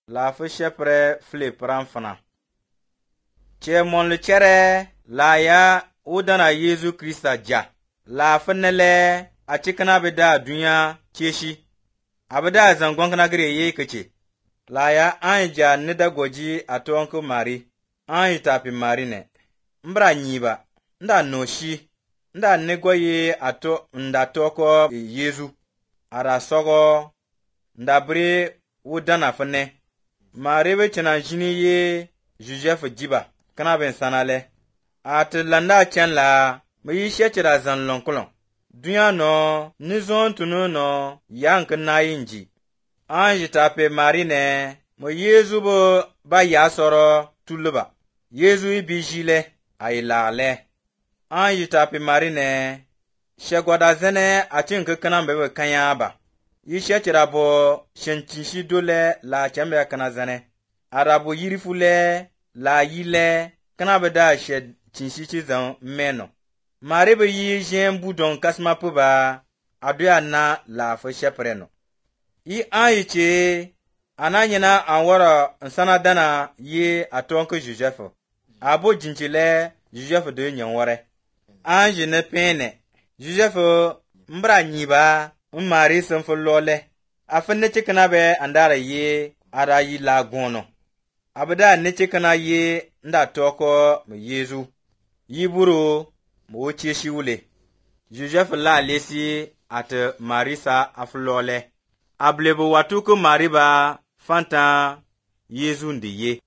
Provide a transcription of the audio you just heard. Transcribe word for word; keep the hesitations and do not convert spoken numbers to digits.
la fo shepre fle pran fana. Che mon le chere la ya udana Yesu Krista ja. La fenele a cikana bida dunya keshi. Abida zangon kana gire ye kace. La ya an ja nida goji a tonku mari. An yi tapi mari ne. Mbra nyiba. Nda noshi. Nda negoye ato nda toko Yesu. Ara sogo. Nda bre udana fene. Mari be chana jini ye Joseph jiba. Kana ben sanale. At landa chen la. Me yi shechira zan lonkolon. Dunya no, nizon tunu no, yank na inji. Anji tape marine, mo Yezu bo ba yasoro tuluba. Yezu ibijile, ay lale. Anji tape marine, shegwada zene achin kekana bebe kanyaba. Yi shechira bo shenchishi dole la chembe kana zene. Arabo yirifule, la yile, kana beda shed chinshichi zan meno. Mari be yi jen budon kasma puba aduya na la fo shepreno. I an yi che ananyina anwara nsana dana ye atonke Joseph. Abo jinchile Joseph de nyanware. An yi ne pene. Joseph mbra nyiba mmari senfo lole. Afin ne chikana be andara ye ara yi la gono. Abada ne chikana ye nda toko me Yezu. Yiburu mo cheshi wule. Joseph la lesi at Marisa aflole. Ablebo watuku mariba fanta Yezu ndiye.